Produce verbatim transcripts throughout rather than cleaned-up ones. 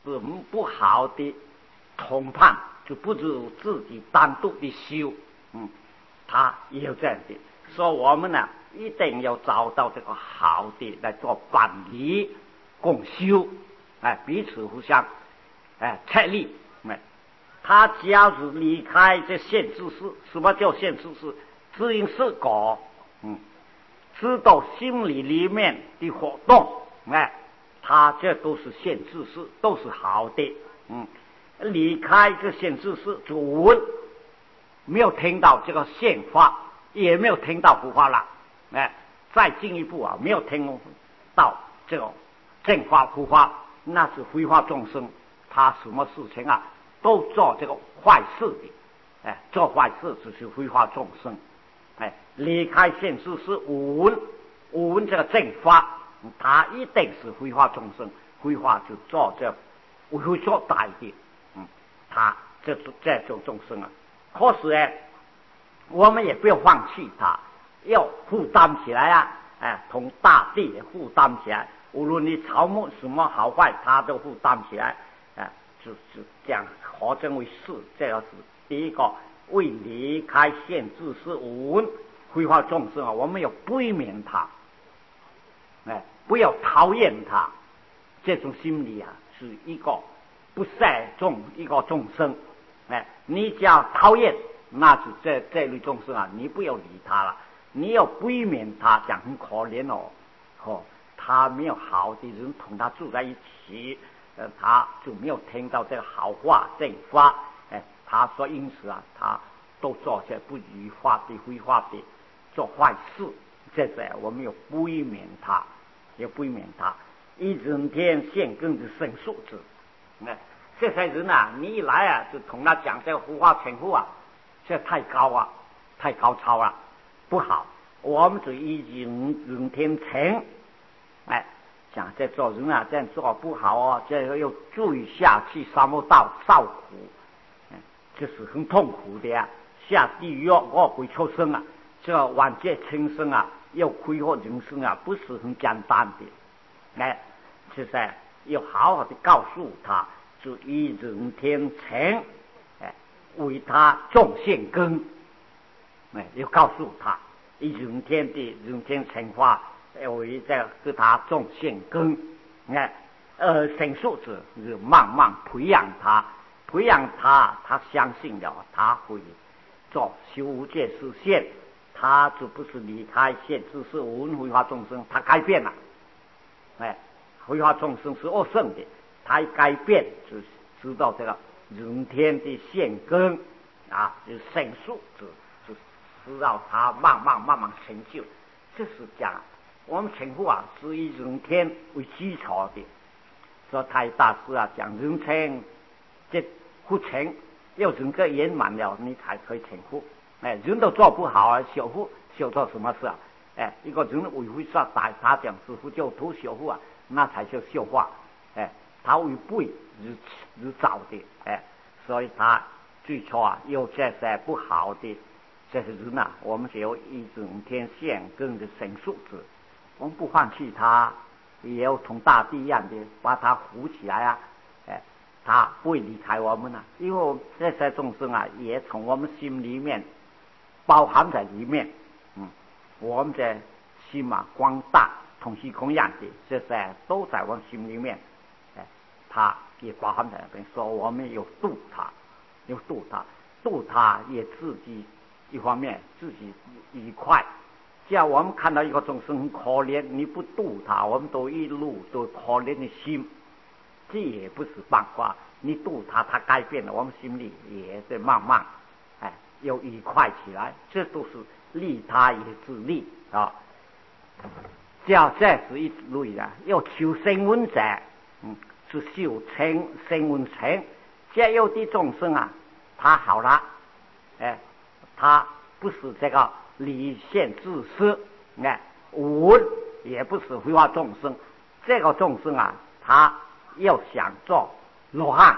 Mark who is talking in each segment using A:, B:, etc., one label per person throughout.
A: 是不好的同伴，就不如自己单独的修，嗯，他也有这样的。所以我们呢，一定要找到这个好的来做伴侣共修，哎，彼此互相，哎，策力，哎，他只要是离开这限制式，什么叫限制式？知因是果，嗯，知道心理里面的活动，哎，他这都是限制式，都是好的，嗯，离开这限制式就闻，没有听到这个宪法，也没有听到佛法了，哎，再进一步啊，没有听到这种正法佛法，那是挥发众生，他什么事情啊都做这个坏事的，哎，做坏事就是挥发众生，哎，离开现实是无闻，无闻这个正法，他一定是挥发众生，挥发就做这会做大一点，嗯，他这这种众生啊，可是哎，我们也不要放弃他，要负担起来啊，哎，同大地负担起来，无论你草木什么好坏，他都负担起来，哎，就是这样合证为事，这个是第一个。为离开限制是无闻挥发众生啊，我们要避免他，哎，不要讨厌他，这种心理啊是一个不善众一个众生，哎，你只要讨厌，那就这这类众生啊，你不要理他了，你要避免他，讲很可怜哦，哦，他没有好的人同他住在一起，呃，他就没有听到这个好话正法。哎，他说因此啊，他都做些不愉快的、非法的，做坏事。这些我们要避免他，要避免他。一整天现根的生素质，哎，这些人啊，你一来啊，就同他讲这个胡话称呼啊，这太高啊，太高超了，不好。我们就一整整天成，哎，讲这做人啊，这样做不好哦，这个要注意下去沙漠道受苦。这是很痛苦的呀、啊，下地狱恶鬼畜生啊，这晚界轻生啊，要挥霍人生啊，不是很简单的。哎，就是要好好的告诉他，就一人天成，哎，为他种现根，哎，要告诉他一人天的人天成法，要为这给他种现根，哎，呃，成熟者就慢慢培养他。培养他，他相信了，他会做修无界实现，他就不是离开现知识无闻挥发众生，他改变了，哎，挥发众生是恶圣的，他一改变就知道这个人天的现根啊，就成熟，就就知道他慢慢慢慢成就，这是讲我们称呼啊，是以人天为基础的，说太大师啊讲人天这。不成，要整个圆满了，你才可以成佛。哎，人都做不好啊，小佛修做什么事啊？哎，一个人为会说大他讲师傅就图小佛啊，那才叫笑话。哎，他为不日日早的，哎，所以他最初啊有这些不好的这些人啊，我们就有一整天现根的神素质，我们不放弃他，也要同大地一样的把他扶起来啊。他不会离开我们啊，因为这些众生啊，也从我们心里面包含在里面。嗯，我们的心啊光大，同虚空一样的，这些都在我们心里面。哎，他也包含在那边，说我们有度他，有度他，度他也自己一方面自己愉快。只要我们看到一个众生很可怜，你不度他，我们都一路都可怜的心。这也不是办法，你度他，他改变了，我们心里也在慢慢，哎，又愉快起来，这都是利他也自利啊。只要这是一类的，要求生闻者，嗯，是修成生闻成。只有的众生啊，他好了，哎，他不是这个离现自私，哎，闻也不是挥发众生，这个众生啊，他。要想做罗汉，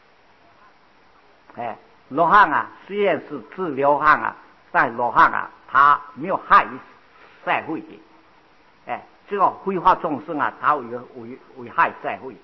A: 哎，罗汉啊，虽然是治流汗啊，但罗汉啊，他没有害社会的，哎，这个挥发众生啊，他为危危害社会的，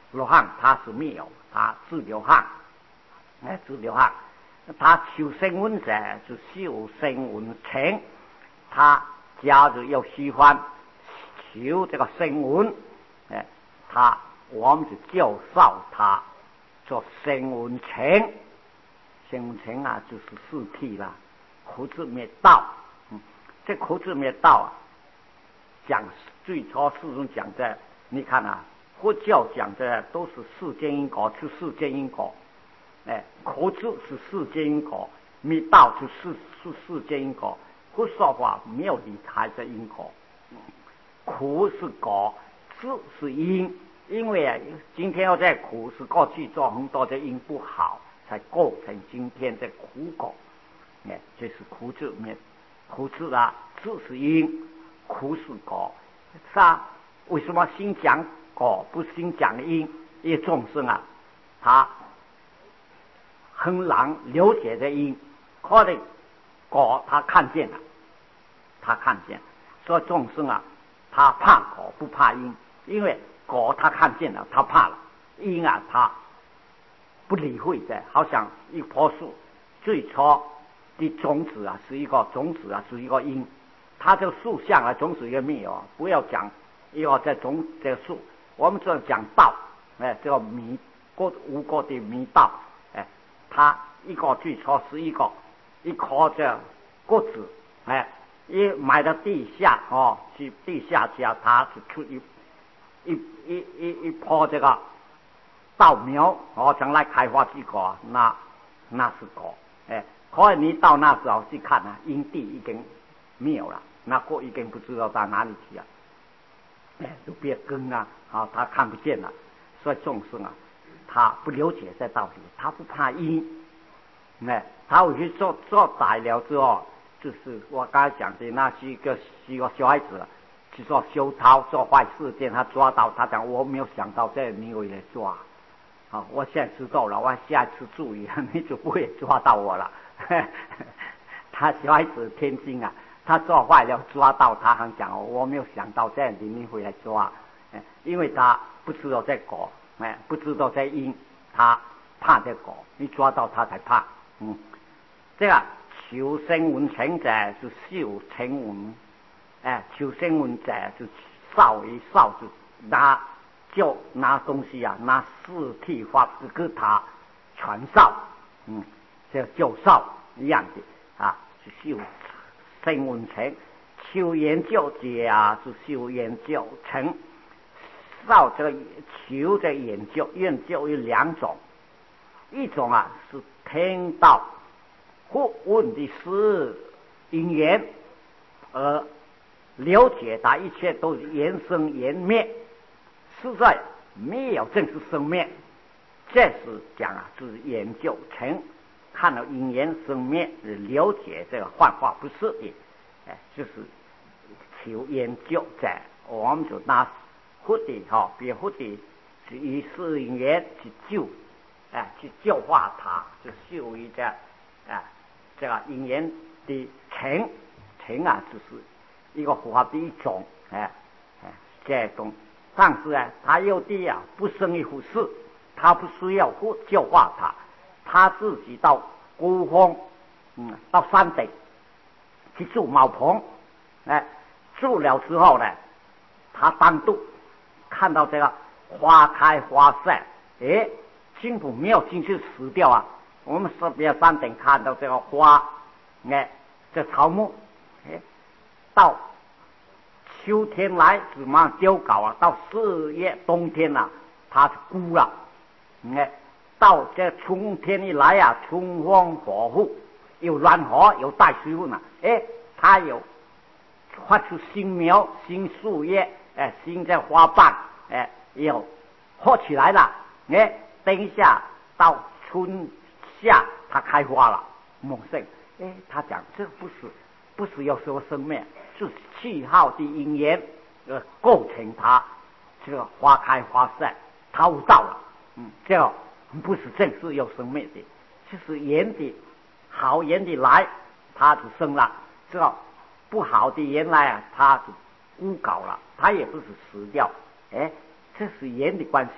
A: 罗汉他是没有，他自流汗，哎，自流汗。他求声闻者就修声闻乘，他假如有喜欢求这个声闻，哎，他我们就教授他做声闻乘。声闻乘啊，就是四谛啦，苦智灭道。嗯，这苦智灭道啊，讲最初世尊讲的，你看啊，佛教讲的都是世间因果，是世间因果。哎，苦智是世间因果，灭道就是是世间因果。佛说法没有离开这因果，苦是果，智是因。因为啊，今天要在苦是过去做很多的因不好，才构成今天的苦果。哎，这是苦智灭，苦智啊，智是因，苦是果。是啊，为什么先讲果不先讲因？因为众生啊，他很难了解的因，可能果他看见了，他看见，所以众生啊，他怕果不怕因，因为果他看见了，他怕了，因啊他不理会的，好像一棵树最初的种子啊是一个种子啊是一个因，它这个树像啊种子也没有，不要讲要在种这个树，我们这讲道，哎，这个迷过无过的迷道，哎，它一个最初是一个一颗这果子，哎，一埋到地下哦，去地下家它就出一一一一一棵这个稻苗哦，将来开花结果，那那是果，哎，可是你到那时候去看啊，因地已经没有了，那果已经不知道到哪里去了，哎，就变根啊，啊，他看不见了，所以众生啊，他不了解这道理，他不怕因，哎，他回去做做歹了之后，就是我刚才讲的那些个几个小孩子去做修逃做坏事件，他抓到他讲我没有想到这你会来抓。好，我现在知道了，我下次注意，你就不会抓到我了。他小孩子天性啊，他做坏了抓到他，还讲我没有想到这样子你会来抓，因为他不知道这果，哎，不知道这因，他怕这果，你抓到他才怕。嗯，这个求声闻乘者是修声闻，哎，求声闻者就扫一扫就拿。就拿东西啊，拿四谛法给他传授，嗯，这教授一样的啊，是修声闻乘，修研究者啊，是修研究乘，受这个求这研究，研究有两种，一种啊是听到或问的是因缘，而了解他一切都是缘生缘灭。实在没有正式生灭，这是讲啊，是研究成看到因缘生灭，了解这个幻化不是的，哎，就是求研究在，我们就拿佛的哈，别佛的是以是因缘去救，哎，去教化它，就修一个哎这个因缘的成成啊，就是一个佛法的一种，哎哎这种。但是啊，他有的啊不生一回事，他不需要或教化他，他自己到孤峰，嗯，到山顶去住茅棚，哎，住了之后呢，他单独看到这个花开花散，哎，金土没有进去死掉啊。我们这边山顶看到这个花，哎，这草木，哎，到。秋天来是马上丢稿啊，到四月冬天啊，它是枯了。哎，到这春天一来啊，春风火护，有暖和，有带水分啊，哎，它有发出新苗、新树叶，哎，新的花瓣，哎，有活起来了。哎，等一下到春夏，它开花了，猛盛。哎，他讲这不是。不是有什么生命，是气候的因缘呃构成它这个花开花散，它悟道了，嗯，这个不是正式有生命的，就是缘的好缘的来，它就生了；这个不好的缘来啊，它就枯槁了，它也不是死掉，哎，这是缘的关系啊，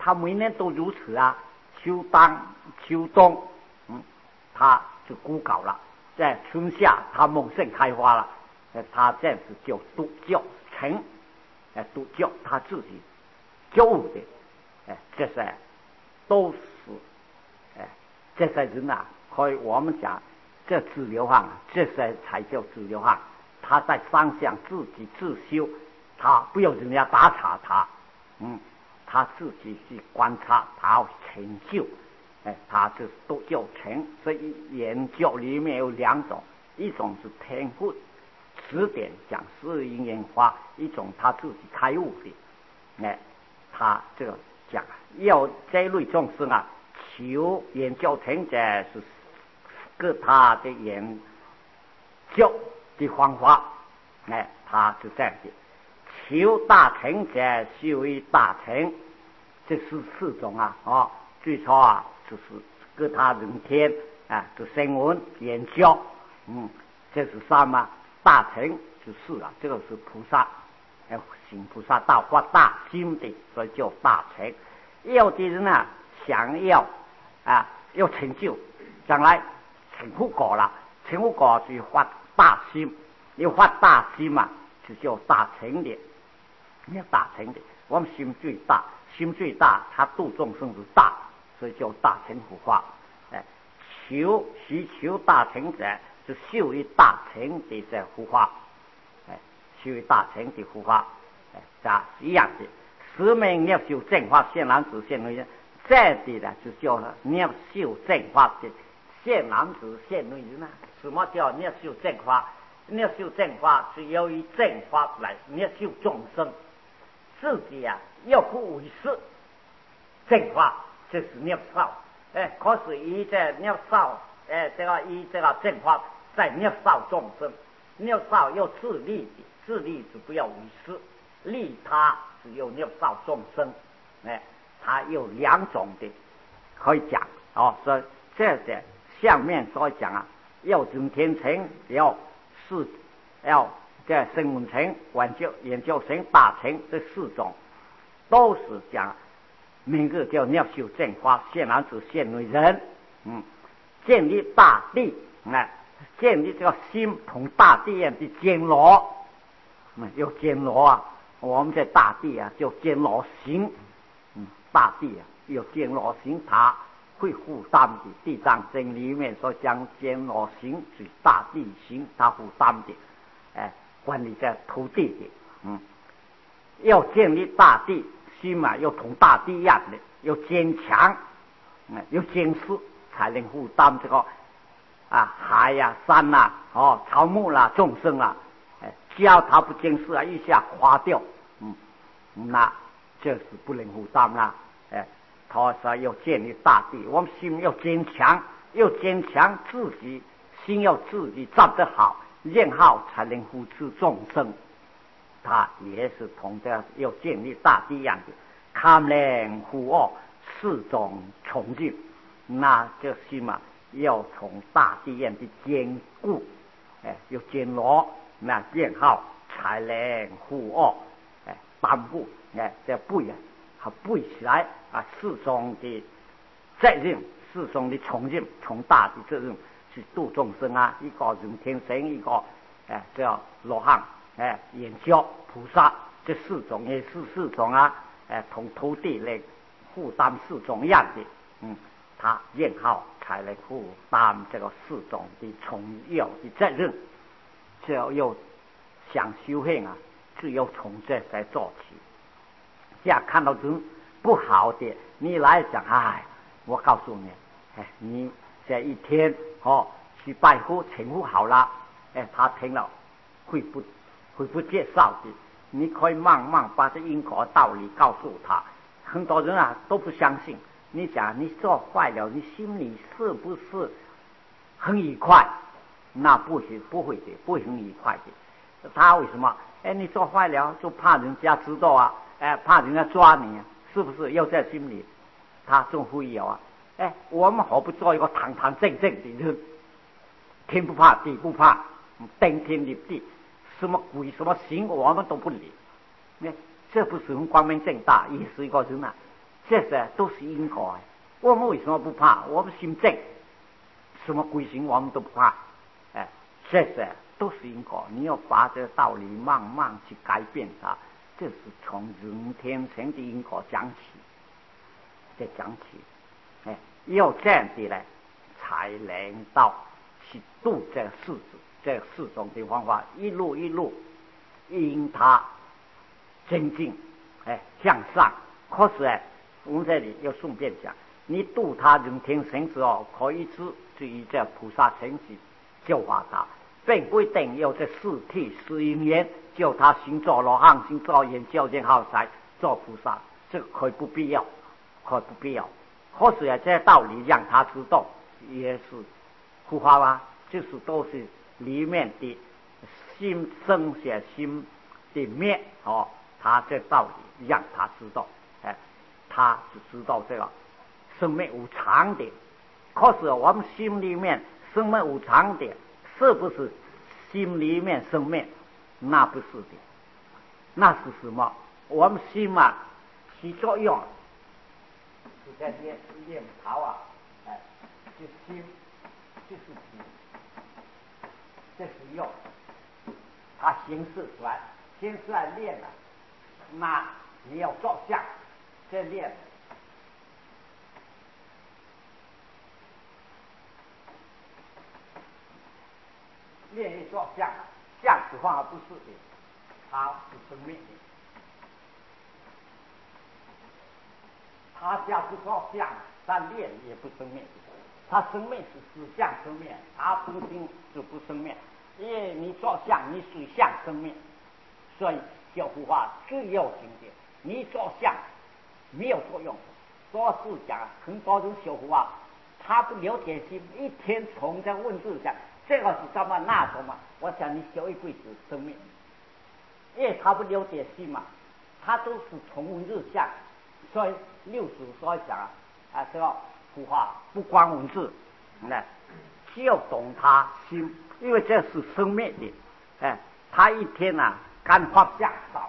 A: 他每年都如此啊。秋当秋冬，嗯，他就枯槁了。在春夏，他猛盛开花了。哎，他这样子就独教成，哎，独教他自己教的，哎，这些都是，哎，这些人啊，可以我们讲，这自流汗，这些才叫自流汗。他在山上自己自修，他不要人家打岔他，嗯，他自己去观察，他成就，哎，他是独教成。所以研究里面有两种，一种是天赋指点讲诗音烟花，一种他自己开悟的，哎，他这个讲要这类众生啊，求研究成者是各他的研究的方法，哎，他是这样的。求大成者修为大成，这是四种啊，哦，最初啊就是各他人天啊，就声闻研究，嗯，这是三嘛。大成就是啊，这个是菩萨，哎，行菩萨道发大心的，所以叫大成。有的人啊，想要啊要成就，将来成佛果了，成佛果就发大心，要发大心嘛，就叫大成的。要大成的，我们心最大，心最大，他度众生是大，所以叫大成佛法。哎，求需求大成者。是修为大成的这佛法，哎，修为大成的佛法，哎，这一样的。十门要修正法，现男子现女人，这的呢就叫你要修正法的现男子现女人啊。什么叫你要修正法？你要修正法是由于正法来，你要修众生，自己啊要不为师，正法这是你要少，哎，可是以这你要少。哎，这个依这个正法在灭少众生，灭少要自利的，自利是不要为师，利他只有灭少众生。哎，它有两种的可以讲哦，所以这些下面所讲啊，要真天成，要是要这声闻成、研究研究成、大成这四种，都是讲每个叫妙修正法，现男子现女人，嗯。建立大地，哎，建立这个心同大地一样的坚罗，嗯，有坚罗啊，我们在大地啊叫坚罗行，嗯，大地啊有坚罗行，它会负担的。地藏经里面所讲坚罗行是大地行，它负担的，哎，管理在土地的，嗯，要建立大地心嘛，要同大地一样的，要坚强，嗯，要坚实。才能负担这个啊海呀、啊、山呐、啊、哦草木啦、啊、众生啦、啊，哎，只要他不坚持啊，一下垮掉，嗯，那这是不能负担啦，哎，他说要建立大地，我们心要坚强，要坚强自己心要自己站得好，然后才能扶持众生。他也是同这要建立大地一样的，堪能护恶四种崇敬。那这心嘛，要从大地样的坚固，哎，要坚牢，那然后才能护恶，哎，担负，哎，这背啊，还背起来啊，四种的责任，四种的崇敬，从大的责任去度众生啊，一个人天神，一个哎叫罗汉，哎，眼教菩萨，这四种也是四种啊，哎，从土地来负担四种样的，嗯。他然后才来负担这个四种的重要的责任，只要有想修行啊，只有从这些做起。这样看到人不好的，你来讲，哎，我告诉你，哎，你这一天哦去拜佛成佛好了，哎，他听了会不会不介绍的？你可以慢慢把这因果道理告诉他。很多人啊都不相信。你讲你做坏了，你心里是不是很愉快？那不是不会的，不会很愉快的。他为什么？哎，你做坏了就怕人家知道啊，哎，怕人家抓你啊，是不是？要在心里，他就会有啊。哎，我们何不做一个堂堂正正的人？天不怕地不怕，登天立地，什么鬼什么行我们都不理。那这不是很光明正大，也是一个人啊。 这些都是因果。我们为什么不怕？我们心正，什么鬼行我们都不怕。哎，这些都是因果，你要把这个道理慢慢去改变它。这是从人天生的因果讲起，再讲起，哎，要这样的呢，才能到去度这个世子，这四种的方法，一路一路因它增进，哎，向上。可是哎，我们这里要顺便讲，你度他人天生之后，可以是至于这菩萨成绩教化他，并不一定要这四谛四因缘叫他行作罗汉，行作眼教见好才做菩萨，这个可以不必要，可以不必要。可是啊，这些道理让他知道，也是护法啊，就是都是里面的心生些心的灭哦，他这道理让他知道，哎，他只知道这个生命无常的。可是我们心里面生命无常的，是不是心里面生命？那不是的，那是什么？我们心啊起作用，是在念念头啊，哎，就心就是体，这是用，它形式出来，形式来练了，那你要照相，再练。练一照相，相实话不是的，它是生命的。他家不照相，但练也不生命。他生命是实相生命，他本身就不生命。因为你照相，你属相生命，所以教护法最要紧的，你照相没有作用。说是讲很多种小护法，他不了解心，一天从这问字讲。这个是什么？那什么？我想你修一辈子生命，因为他不了解心嘛，他都是从文字相，所以六祖所讲啊，啊，这个护法不光文字，那只要懂他心，因为这是生命的，哎，他一天啊干画像少，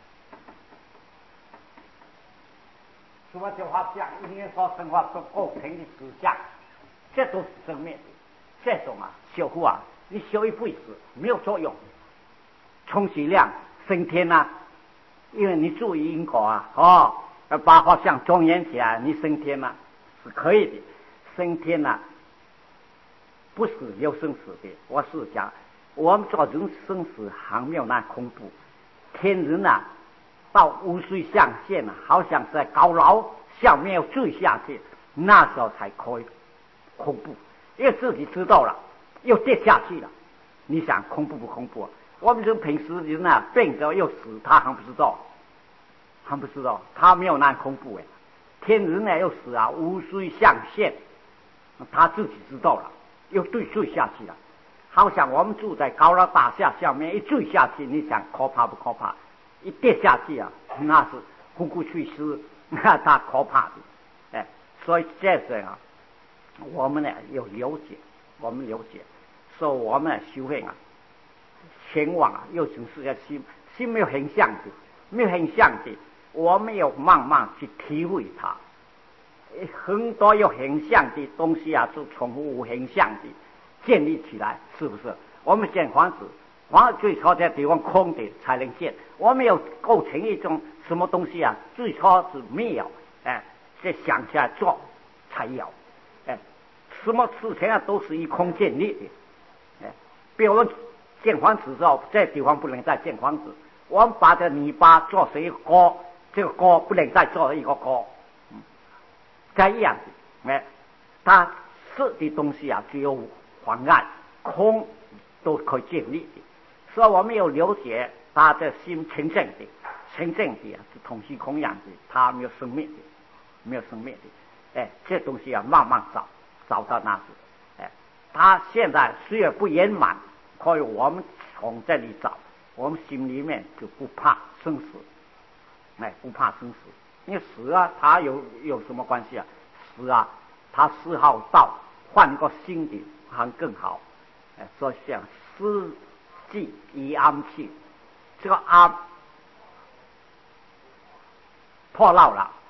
A: 什么叫画像？一年说生活不构成的实相，这都是生命的。这种啊，修护啊，你修一辈子没有作用。充其量升天啊，因为你注意因果啊，哦，把法相庄严起来，你升天啊是可以的。升天啊，不是有生死的。我是讲，我们做人生死还没有那恐怖。天人啊，到无水象限啊，好像是在高楼下面要坠下去，那时候才可以恐怖。因为自己知道了，又跌下去了，你想恐怖不恐怖啊？我们这平时人啊，病着又死，他还不知道，还不知道，他没有那恐怖哎。天人呢又死啊，无水象限，他自己知道了，又坠坠下去了。好像我们住在高楼大厦下面，一坠下去，你想可怕不可怕？一跌下去啊，那是呼呼去世，那他可怕的，哎，所以这是啊。我们呢要了解，我们了解，所以我们修行啊，前往啊，又从是个心，心没有很像的，没有很像的，我们要慢慢去体会它。很多有很像的东西啊，就从无很像的建立起来，是不是？我们建房子，房子最初在地方空的才能建，我们要构成一种什么东西啊？最初是没有，哎，再想起来做才有。哎，什么事情啊都是以空建立的。哎，比如建房子之后，这地方不能再建房子，我们把这泥巴做成一个锅，这个锅不能再做一个锅。嗯，这样子，哎，它是的东西啊，只有黄暗空都可以建立的。所以我们要了解他的心清净的，清净的啊是同虚空样的，它没有生命的，没有生命的。哎，这东西啊，慢慢找，找到那时，哎，他现在虽然不圆满，可以我们从这里找，我们心里面就不怕生死，哎，不怕生死，因为死啊，它有有什么关系啊？死啊，他嗜好道，换个新的还更好，哎，所以像思即以安气，这个安破漏了。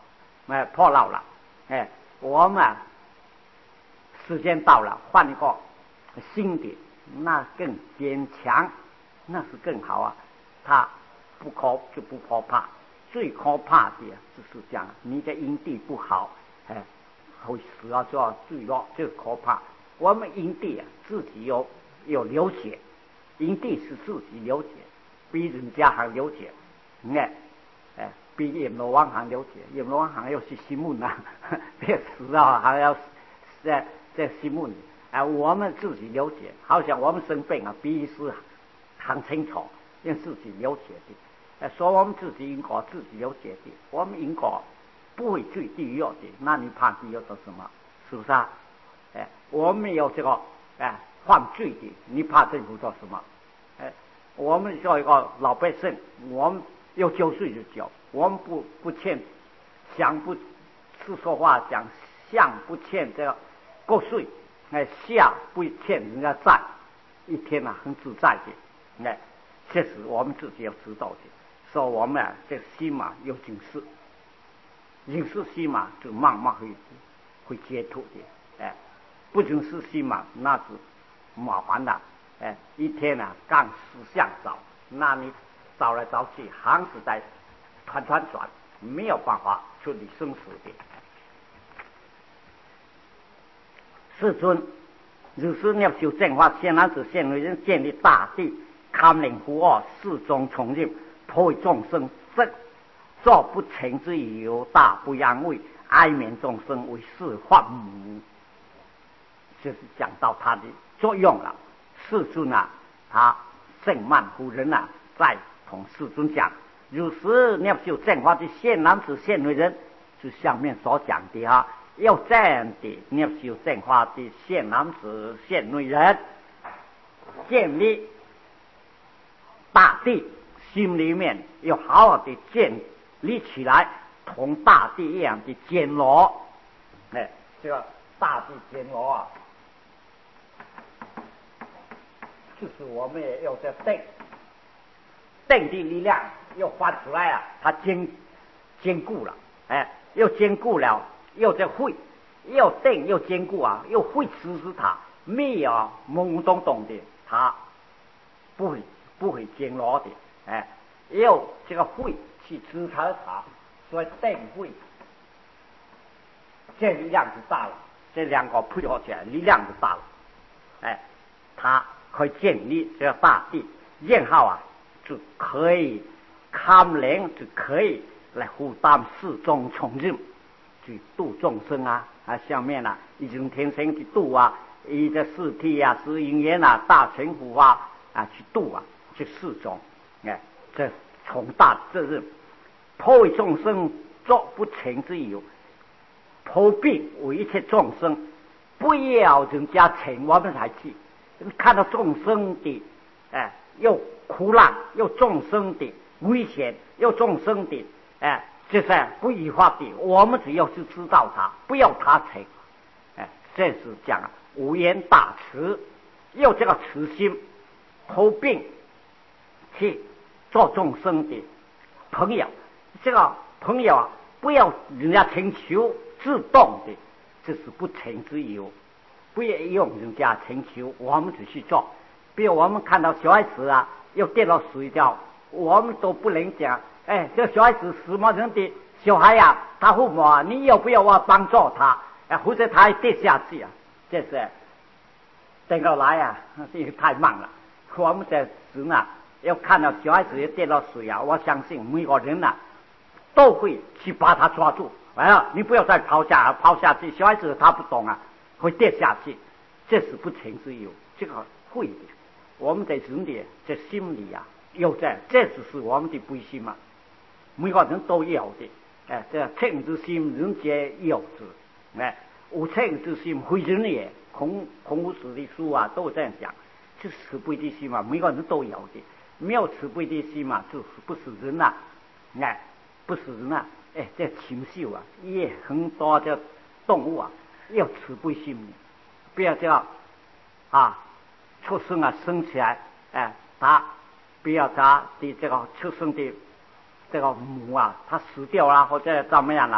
A: 哎破漏了，哎，我们啊时间到了，换一个新的，那更坚强，那是更好啊。它不可就不可怕，最可怕的就是讲你的营地不好，哎，会死啊，就要坠落，这可怕。我们营地啊，自己有有流血，营地是自己流血，比人家还流血，哎哎，比阎罗王还流血，阎罗王还要去西门啊，别死啊，还要在在西门，哎，我们自己流血，好像我们生病啊，比医师很清楚，用自己流血的。说我们自己因果自己有解的，我们因果不会去地狱的，那你怕地狱做什么？是不是啊？哎，我们有这个哎犯罪的，你怕政府做什么？哎，我们做一个老百姓，我们有九岁就交，我们不不欠，想不是说话讲相不欠这个过税，哎下不欠人家债，一天啊很自在的，哎，这是我们自己要知道的。说我们啊，这心嘛有警示，警示心嘛就慢慢会会解脱的，哎，不警示心嘛那是麻烦的，哎，一天啊干思想找，那你找来找去还是在团团转，没有办法处理生死的。世尊，如是妙修正法，现男子现女人建立大地，堪令护恶，世中从任。破为众生正作不成之有大不安慰，哀悯众生为是幻母，就是讲到它的作用了。世尊啊，他圣曼夫人啊，在同世尊讲，如是妙修正法的现男子现女人，就下面所讲的啊，要这样的妙修正法的现男子现女人，建立大地。心里面要好好的建立起来，同大地一样的坚罗。哎，这个大地坚罗啊，就是我们也要在定定的力量要发出来啊，它坚坚固了，哎，又坚固了，又在会，又定又坚固啊，又会支持它，没有懵懵懂懂的，它不会不会坚罗的。哎，有这个会去支撑它，所以定会这力量就大了，这两个配合起来力量就大了。哎，它可以建立这个大地，然后啊就可以看灵，就可以来负担世中从任，去度众生啊啊，下面啊一种天生去度啊，一个四体啊、四因缘啊、大乘佛啊啊去度啊，这四种。哎，这重大责任，破为众生作不成之有，破病为一切众生，不要人家成，我们才去。看到众生的，哎，又苦难，又众生的危险，又众生的，哎，这是不依法的。我们只要是知道他，不要他成，哎，这是讲无缘大慈，有这个慈心，破病去。做众生的朋友，这个朋友啊，不要人家请求，自动的，这是不成之有，不要用人家请求，我们只去做。比如我们看到小孩子啊，又跌到水掉，我们都不能讲，哎，这小孩子什么人的小孩呀、啊，他父母啊，你要不要我帮助他？哎，或者他跌下去啊，这是等到来啊，这个太慢了。我们在人啊。要看到小孩子也跌到水啊，我相信每个人啊都会去把他抓住。哎呀，你不要再抛下抛下去，小孩子他不懂啊，会跌下去，这是不成之有，这个会的。我们在人的这心里啊，有这，这就是我们的悲心嘛，每个人都有的。哎，这称之心，人皆有之。哎，无称之心，非人也。孔孔子的书啊，都这样讲，这是慈悲的心嘛，每个人都有的。没有慈悲的心嘛，就是不是人呐、啊，哎，不是人呐、啊，哎，这禽兽啊，也很多的动物啊，要慈悲心的，不要这样啊，畜生啊生起来，哎，他不要他的这个畜生的这个母啊，他死掉了或者怎么样了，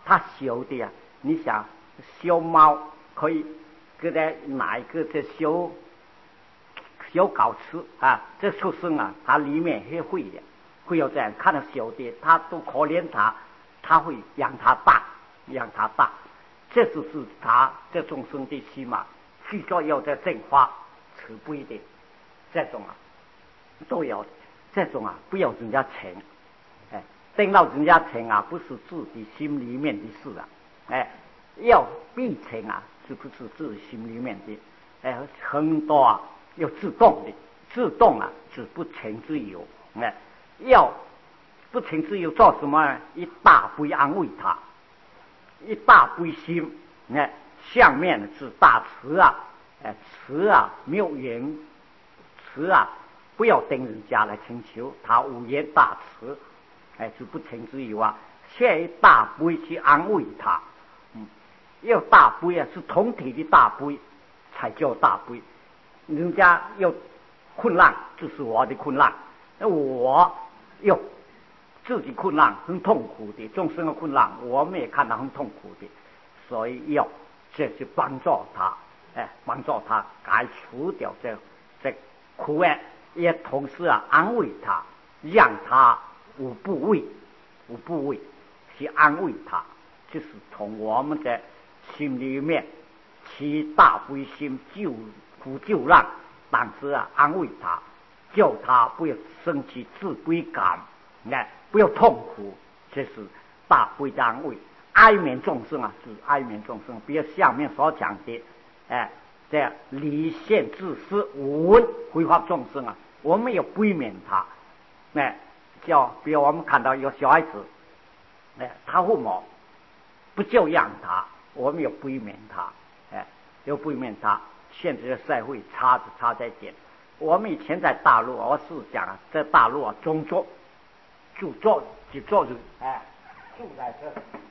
A: 他修的啊，你想修猫可以给他拿一个这修修稿吃啊，这畜生啊，它里面也会的，会有这样看到修的，他都可怜他，他会养他大，养他大，这就是他这众生的心嘛。据说要在正法慈悲的这种啊，都有这种啊，不要人家请，哎，等到人家请啊，不是自己心里面的事啊，哎，要必请啊，是不是自己心里面的？哎，很多啊，要自动的，自动啊是不请之有，哎，要不请之有做什么呢？一大悲安慰他，一大悲心，哎，相面是大慈啊，哎，慈啊没有缘，慈啊不要等人家来请求，他无言大慈，哎，是不请之有啊，现一大悲去安慰他，嗯，要大悲啊，是同体的大悲才叫大悲。人家有困难，就是我的困难，我有自己困难很痛苦的，众生的困难我们也看到很痛苦的，所以要这是帮助他，哎，帮助他解除掉这这苦难，也同时啊安慰他，让他无部位无部位去安慰他，就是从我们的心里面起大悲心，救苦救难，但是啊安慰他，叫他不要生起自卑感，哎，不要痛苦，这是大悲的安慰。哀悯众生啊，是哀悯众生，比如下面所讲的，哎，这样离现自私无闻毁坏众生啊，我们要悲悯他，哎，叫比如我们看到一个小孩子，哎，他父母不教养他，我们要悲悯他，哎，要悲悯他。现在的社会差差在点，我们以前在大陆，我是讲啊，在大陆啊，中作就做就做人，哎，住在这里。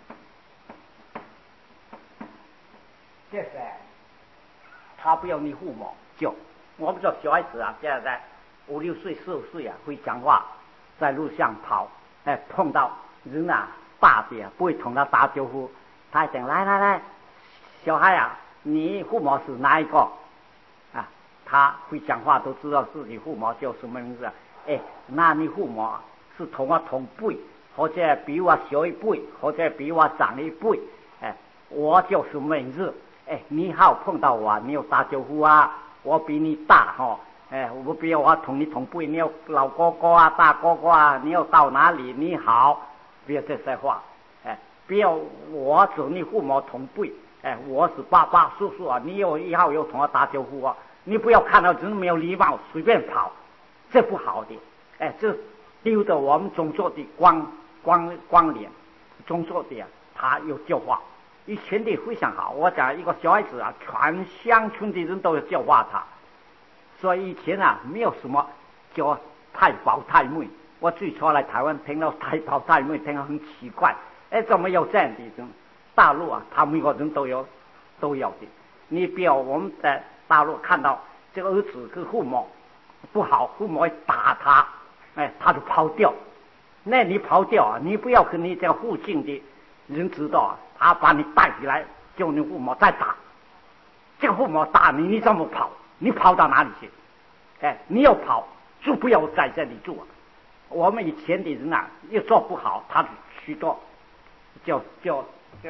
A: 这是他不要你父母教，我们这小孩子啊，现在五六岁、四五岁啊，会讲话，在路上跑，哎，碰到人啊，大的啊，不会同他打招呼，他还讲来来来，小孩啊，你父母是哪一个啊？他会讲话，都知道自己父母叫什么名字啊？哎，那你父母是同我同辈，或者比我小一辈，或者比我长一辈，哎，我叫什么名字？哎，你好，碰到我，你要打招呼啊！我比你大哈、哦，哎，我比我同你同辈，你要老哥哥啊，大哥哥啊，你要到哪里？你好，不要这些话，哎，不要我走你父母同辈，哎，我是爸爸叔叔啊，你有以后要同我打招呼啊！你不要看到人没有礼貌随便跑，这不好的，哎，这丢的我们中作的光光光脸，中作的啊，他有教化。以前的非常好，我讲一个小孩子啊，全乡村的人都要教化他，所以以前啊没有什么叫太保太妹。我最初来台湾听到太保太妹，听到很奇怪，哎，怎么有这样的人？大陆啊，他每个人都有都有的。你不要我们在大陆看到这个儿子跟父母不好，父母会打他，哎，他就跑掉。那你跑掉啊，你不要跟你这个附近的人知道啊，他把你带起来，叫你父母再打。这个父母打你，你怎么跑？你跑到哪里去？哎，你要跑就不要在这里住啊。我们以前的人啊，又做不好，他就去做，叫叫叫。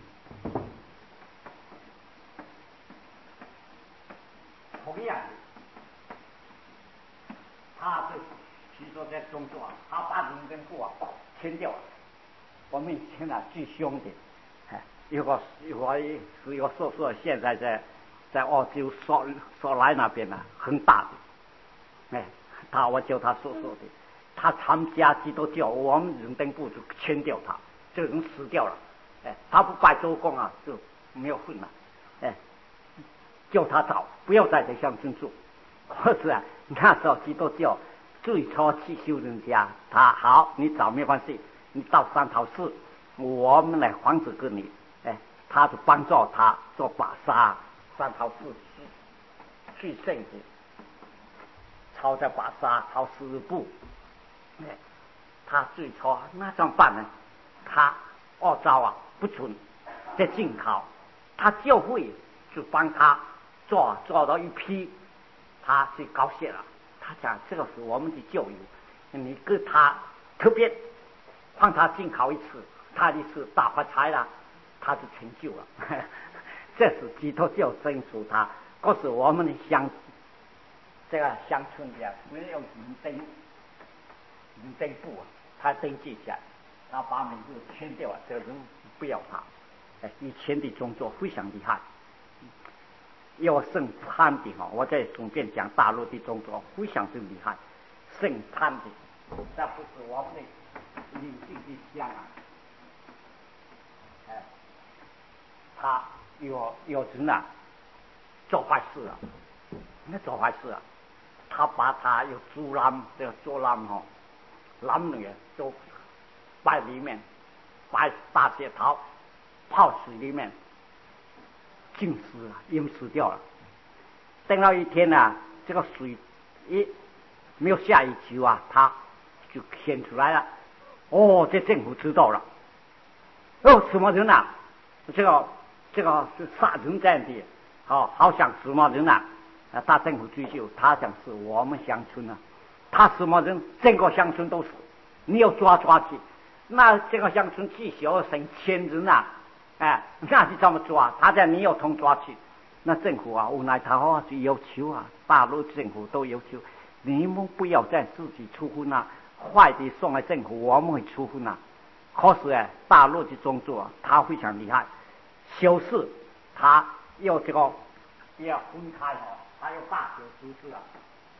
A: 同样的，他就去做这动作，他把人跟户啊牵掉了。我们以前啊最凶的，哎，有个有个是一个叔叔，现在在在澳洲索索莱那边呢、啊，很大的，哎，他我叫他叔叔的，他参加基督教，我们人登部就牵掉他，这个人死掉了，哎，他不拜周公啊，就没有混了，哎，叫他走，不要在这乡村住，或者啊，那时候基督教最初去修人家，他好，你走没关系。你到三桃寺，我们来房子给你，哎，他就帮助他做把沙，三桃寺最盛的，抄在把沙，抄十步，哎，他最初那怎么办呢？他澳洲啊， 不准在进考，他就会就帮他做做到一批，他是高兴了。他讲这个是我们的教育，你跟他特别放他进考一次，他一次大发财了，他就成就了。这是基督教征服他。可是我们的乡这个乡村的没有银登银登部啊，他登记下来，他把名字签掉了，这个人不要他。哎，以前的工作非常厉害，要姓潘的哈，我在顺便讲大陆的工作非常之厉害，姓潘的，那不是我们的邻近的乡啊。哎，他有有人啊做坏事啊，那做坏事啊，他把他有竹篮这个竹篮哈，篮里就摆里面，摆大铁桃。泡水里面浸死了，淹死掉了。等到一天呢、啊，这个水一没有下一球啊，它就显出来了。哦，这政府知道了。哦，什么人啊？这个这个是杀人战的，哦，好像什么人啊？啊，大政府追究，他讲是我们乡村啊，他什么人？整个乡村都是，你要抓抓去，那这个乡村最少成千人啊。哎，那是怎么抓？他在没有通抓去，那政府啊，无奈他哦就要求啊，大陆政府都要求，你们不要再自己出分啊，坏的送来政府，我们会出分啊。可是哎，大陆的工作他非常厉害，修饰他要这个要分开哦，他要大修修饰啊，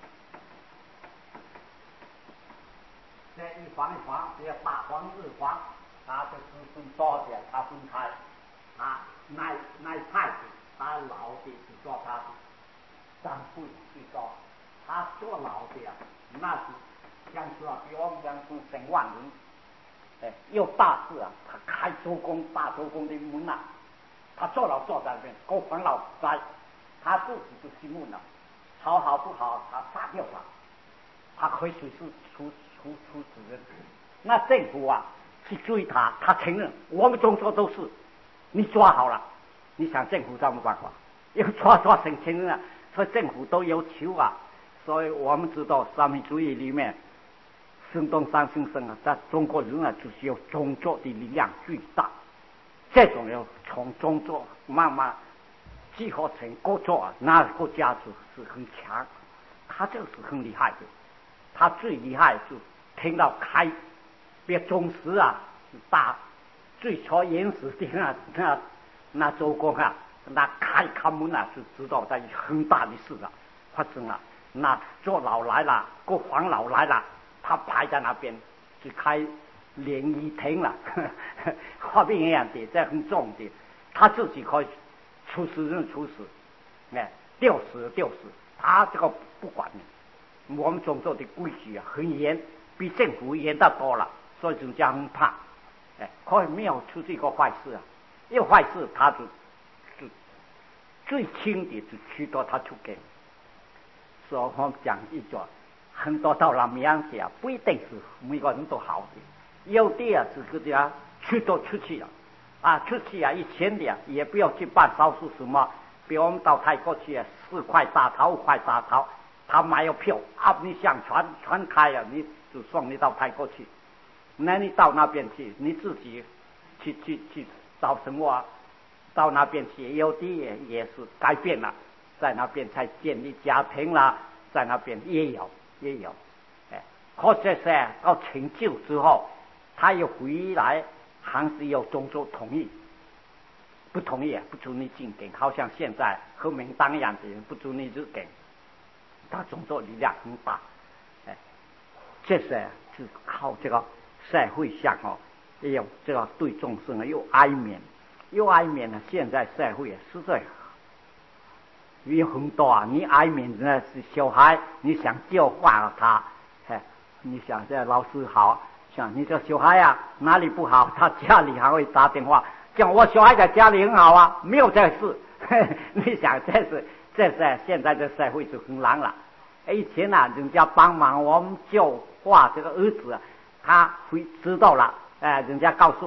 A: 这一房一房，这要大房二房，他就是分多点，他分开。他那那派的，他老的是做他的掌柜去做，他做老的啊，那是乡村啊，比我们乡村成万人，哎，有大事啊，他开周公大周公的门啊，他做老坐在那边，给黄老在，他自己就去问了，好好不好，他杀掉他，他可以随时出出出指认，那政府啊去追他，他承认我们中国都是。你抓好了，你想政府怎么办法？要抓抓成千人啊！所以政府都有求啊。所以我们知道三民主义里面，孙中山先生啊，在中国人啊，就是有种族的力量最大。这种要从种族慢慢集合成国族啊，那国家就是很强。他就是很厉害的，他最厉害就听到开，别中时啊是大。最初原始的那那那周公啊，那开开门啊，就知道在很大的事了发生了。那周老来了，国黄老来了，他排在那边就开联谊厅了，画面一样的，这很重的，他自己可以出事人出事，哎，吊死吊死，他这个不管你。我们中国的规矩啊很严，比政府严得多了，所以人家很怕。哎，可以没有出这个坏事啊！有坏事，他就就最轻的就去到他出给。所以我们讲一句，很多到了绵阳去啊，不一定是每个人都好的，有的啊是这样去都出去了，啊出去啊一千的啊，也不要去办手续什么，比如我们到泰国去啊，四块大头五块大头，他买了票啊，你想船船开了，你就送你到泰国去。那你到那边去，你自己去去去找生活，到那边去，有的也也是改变了，在那边才建立家庭啦，在那边也有也有，哎，可是是到成就之后，他又回来，还是有种族同意，不同意不准你进京，好像现在和民党一样的人不准你入京，他种族力量很大，哎，这是是靠这个。社会上哦，也有这个对众生啊，又哀悯，又哀悯呢。现在社会啊，实在有很多啊。你哀悯呢是小孩，你想教化他，哎，你想这老师好，想你这小孩啊哪里不好，他家里还会打电话讲我小孩在家里很好啊，没有这事。你想这是这是现在的社会就很难了。以前啊，人家帮忙我们教化这个儿子。他会知道了，哎、呃，人家告诉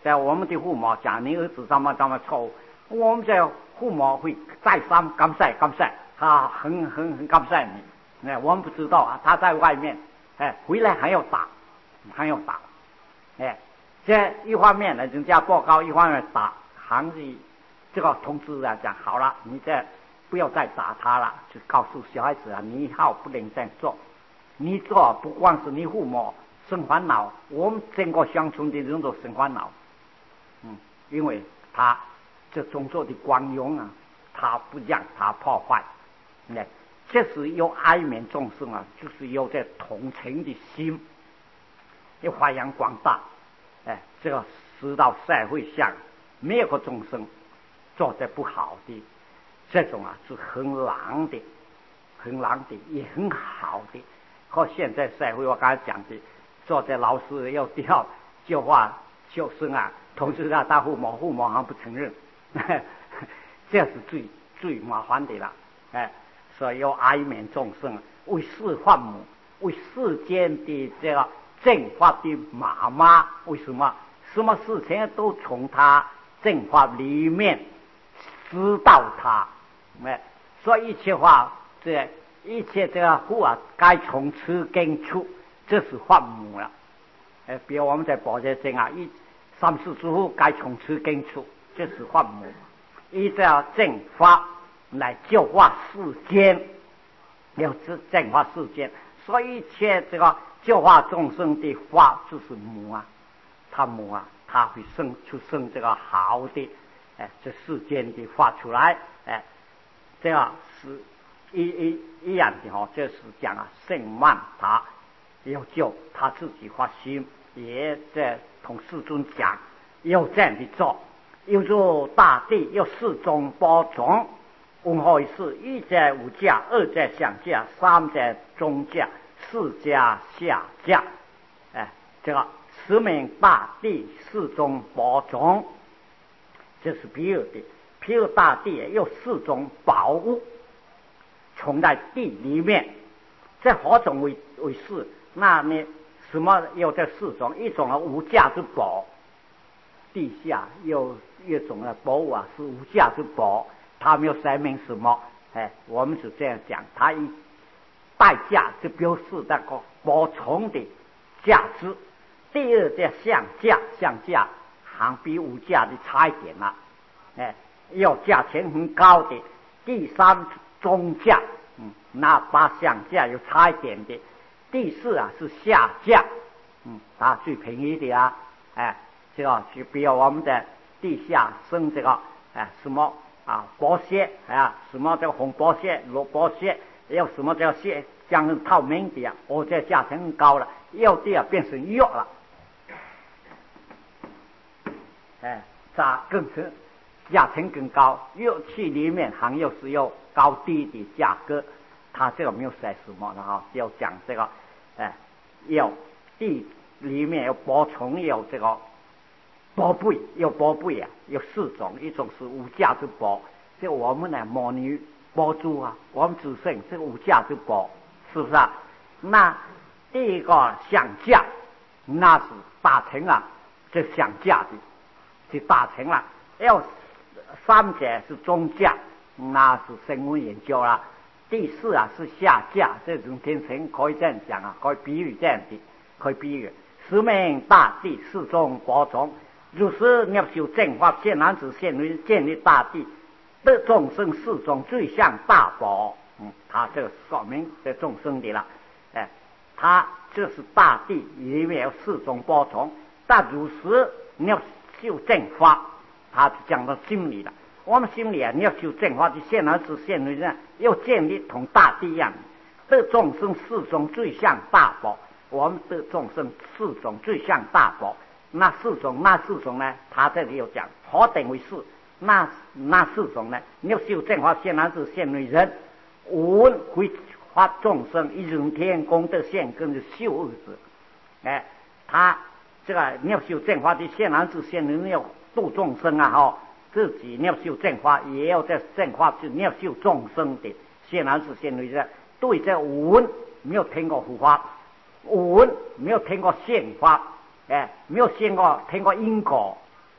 A: 在我们的父母讲你儿子怎么怎么错误，我们这父母会再三感谢感谢，他很很很感谢你。哎，我们不知道啊，他在外面，哎，回来还要打，还要打，哎，这一方面呢，人家报告，一方面打，还是这个同志啊讲好了，你这不要再打他了，就告诉小孩子啊，你以后不能这样做，你做不光是你父母生烦恼，我们整个乡村的人都生烦恼，嗯，因为他这种族的光荣啊，他不让他破坏，哎。这是有哀悯众生啊，就是有这同情的心，要发扬光大。哎，这个使到社会上没有个众生做得不好的，这种啊是很狼的，很狼的，也很好的。和现在社会我刚才讲的，做这老师要调教化学生啊，同时啊，大父母父母还不承认，这是最最麻烦的了，哎。所以要哀悯众生，为世父母，为世间的这个正法的妈妈，为什么什么事情都从他正法里面知道他？哎，所以一切话，这一切这个苦啊，该从此根出，这是父母了。哎，比如我们在保洁经啊，一三世诸佛该从此根出，这是父母，依照正法来教化世间，要净化世间，所以一切这个教化众生的法就是母啊，他母啊，他会生出生这个好的，哎，这世间的发出来，哎，这样是一一一样的哈，这是讲啊，圣曼他要救他自己发心，也在同世尊讲，要这样的做，要做大地，要四种播种。问候一是一在无价，二在上价，三在中价，四在下价。哎，这个十名大地四种播种，这是比喻的。譬如大地有四种宝物，藏在地里面，这何种为为是？那呢？什么有这四种？一种啊无价之宝，地下有一种的宝物啊是无价之宝。他没有说明什么，哎，我们是这样讲，他以代价就表示那个补充的价值。第二叫相价，相价还比无价的差一点了，哎，要价钱很高的。第三中价，嗯，那把相价有差一点的。第四啊是下价，嗯，啊最便宜的啊，哎，这个就比如我们在地下生这个，哎，什么？啊，剥蟹啊，什么叫红剥蟹、萝卜蟹，要什么叫蟹，讲成透明的呀，哦，这价钱很高了，要的啊变成药了，哎，这更是价钱更高，药器里面含有是有高低的价格，他这个没有写什么的哈，要讲这个，哎，要地里面有补充有这个。宝贝有宝贝啊，有四种，一种是无价之宝，这我们呢模拟宝珠啊，我们只剩这个无价之宝，是不是啊？那第一个想价，那是大成啊，这想价的，是大成了。要三者是中价，那是生物研究啦。第四啊是下价，这种天成可以这样讲啊，可以比喻这样的，可以比喻十名大地四种播种。如是妙修正法，现男子现女建立大地，得众生四种最相大宝。嗯，他这个说明这众生的了。哎，他这是大地里面有四种播种，但如是妙修正法，他讲到心理了。我们心里啊，妙修正法的现男子现女人要建立同大地一样，得众生四种最相大宝。我们得众生四种最相大宝。那四种，那四种呢？他这里有讲，何等为是？那那四种呢？六修正法现男子现女人，无问回发众生一人天功德现根的修日子。哎，他这个六修正法的现男子现女人要度众生啊！哈、哦，自己六修正法也要在正法是六修众生的现男子现女人，对这无问没有听过护法，无问没有听过宪法。哎，没有见过听过因果，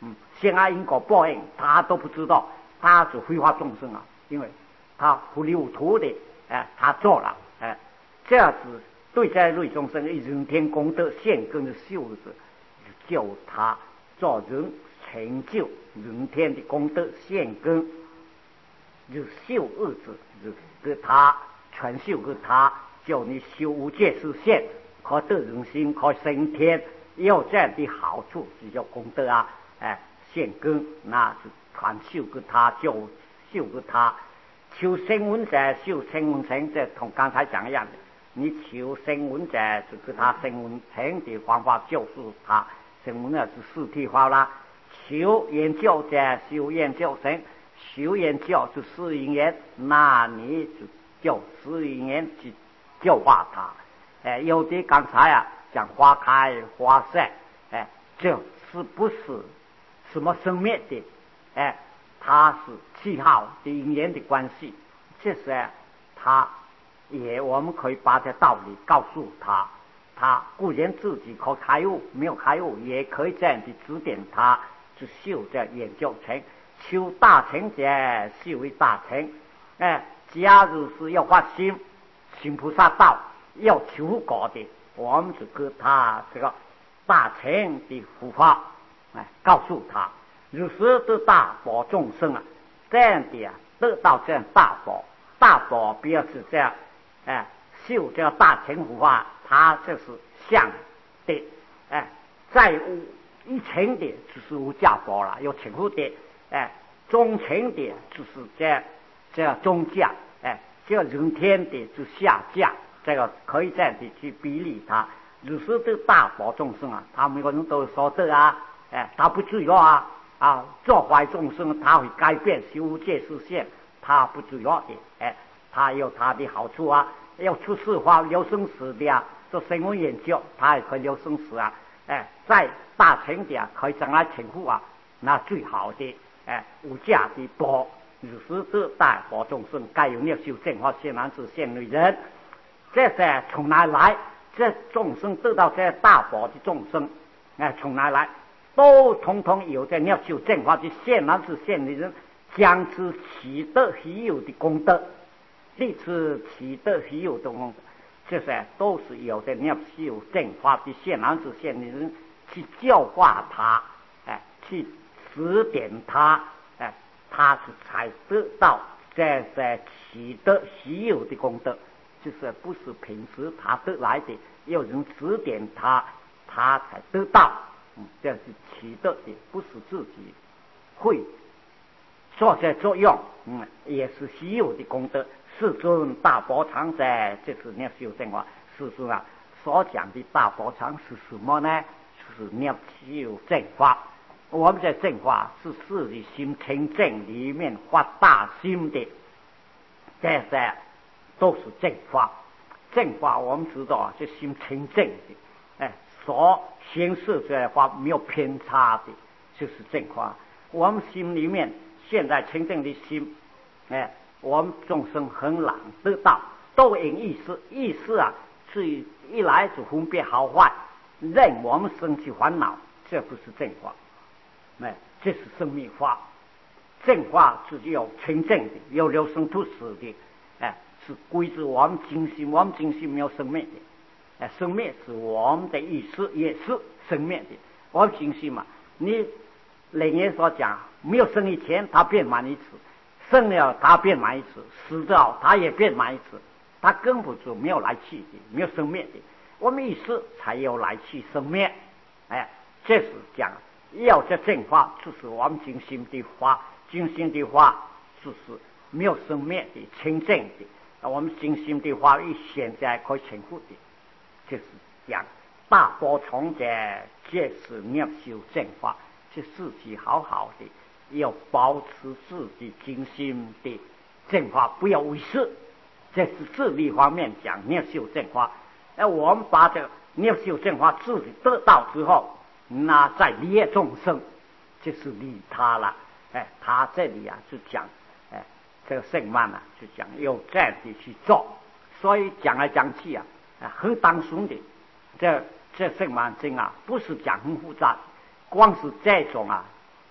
A: 嗯，先爱因果报应他都不知道，他是挥发众生啊，因为他糊里糊涂的，哎，他做了，哎，这样子对在类众生以人天功德现根的修子，叫他做人成就人天的功德现根，就修二字，就给他全修给他，叫你修无界实现，可得人心，可升天，有这样的好处，就叫功德啊，哎，现根那是传修给他，就修给他。求声闻者修声闻乘，这同刚才讲一样的。你求声闻者，就给他声闻乘的方法就是他声闻呢是四谛法啦。求研究者修研究乘，修研究就四因缘，那你就叫四因缘去教化他。哎，有的刚才啊讲花开花散，哎，这是不是什么生灭的？哎。它是气候的因缘的关系，这是他也我们可以把这道理告诉他，他固然自己可开悟，没有开悟也可以这样的指点他去修这研究成，修大成者修为大成。哎，假如是要发心行菩萨道，要求果的，我们就给他这个大成的佛法，哎，告诉他。如是得大宝众生啊，这样的啊，得到这样大宝，大宝表示这样，哎，修这大乘佛法，它这是相的，哎，再无一乘的就是无价宝了，有乘佛的，哎，中乘的就是这这中价，哎，这人天的就下价，这个可以这样的去比例它。如是得大宝众生啊，他每个人都说得啊，哎，他不至于啊。啊，作坏众生他会改变修界实现，他不主要的，哎，他有他的好处啊，要出世话留生死的啊，做生物研究他也可以留生死啊，哎，在大成的啊可以将来成佛啊，那最好的，哎，无价的宝，如是得大宝众生，该有念修正法现男子现女人，这是从哪来？这众生得到这大宝的众生，哎，从哪来？都统统有在妙修正法的现男子现女人，将之其得稀有的功德，立此其得稀有的功德，这些都是有在妙修正法的现男子现女人去教化他，哎，去指点他，哎，他是才得到这些其得稀有的功德，就是不是平时他得来的，有人指点他，他才得到。嗯，这是其得的，不是自己会做这作用，嗯，也是稀有的功德。世尊大宝常在，这是念修正法。世尊啊，所讲的大宝常是什么呢？就是念修正法。我们在正法是自己心清净里面发大心的，这些都是正法。正法我们知道啊，是心清净的，哎。所显示出来的话没有偏差的，就是正法。我们心里面现在清净的心，哎，我们众生很懒得到，都有意识，意识啊，是一来就分别好坏，任我们生起烦恼，这不是正法，哎，这是生命法。正法是有清净的，有流生不死的，哎，是归之我们精心，我们精心没有生命的。哎，生灭是我们的意识，也是生灭的。我们精心嘛，你人言所讲，没有生以前，它变满一次；生了，它变满一次；死掉，它也变满一次。它根本就没有来去的，没有生灭的。我们意识才有来去生灭。哎，这是讲要这正法，就是我们精心的法，精心的法就是没有生灭的、清净的。我们精心的法语现在可以成佛的。就是讲大宝从者，皆是妙修正法，是自己好好的要保持自己精心的正法，不要违失。这是自利方面讲妙修正法。那我们把这个妙修正法自己得到之后，那再利益众生，就是利他了。哎，他这里啊就讲，哎，这个圣曼啊就讲要这样的去做，所以讲来讲去啊。很单纯的，这这圣曼经啊，不是讲很复杂，光是这种啊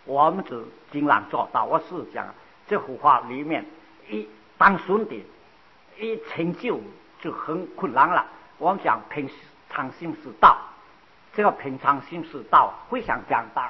A: 我们就尽量做到。我是讲这幅画里面一单纯的一成就就很困难了。我们讲平常心是道，这个平常心是道非常简单。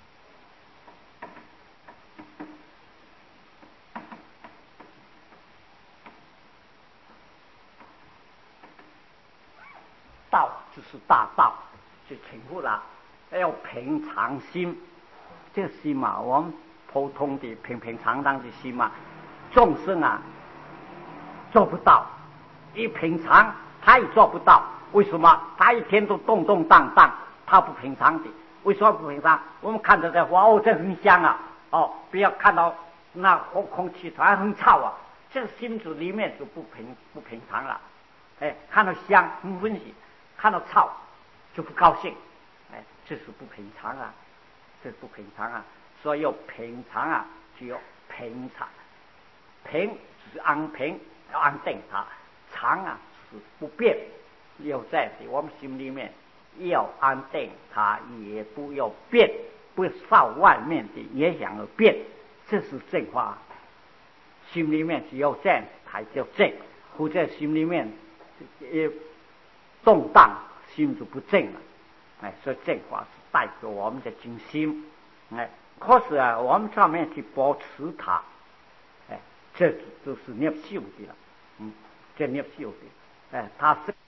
A: 道就是大道，就称呼了。要平常心，这心嘛，我们普通的平平常常的心嘛，众生啊做不到。一平常他也做不到，为什么？他一天都动动荡荡，他不平常的。为什么不平常？我们看着这花，哦，这很香啊，哦，不要看到那空空气突然很臭啊，这个心子里面就不平不平常了。哎，看到香很欢喜，看到臭就不高兴，哎，这是不平常啊，这是不平常啊。所以要平常啊，就要平常，平就是安平，要安定它；常啊是不变，要在我们心里面要安定它，也不要变，不受外面的影响而变，这是正话。心里面只有这样才叫正，或者心里面也动荡，心就不正了。哎，所以正话是代表我们的精心。哎，可是啊，我们上面去保持它，哎，这就是念修的了。嗯，这念修的，哎，它是。